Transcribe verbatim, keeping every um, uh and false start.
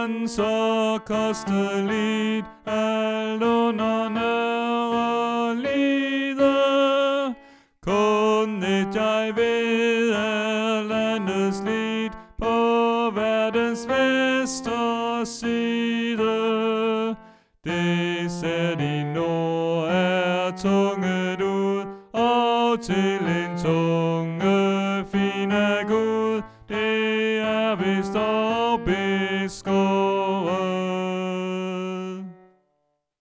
han så kosteligt alt under nøre lider. Kun et jeg ved er landets lid på verdens vesterside. Det sæt i nord er tunge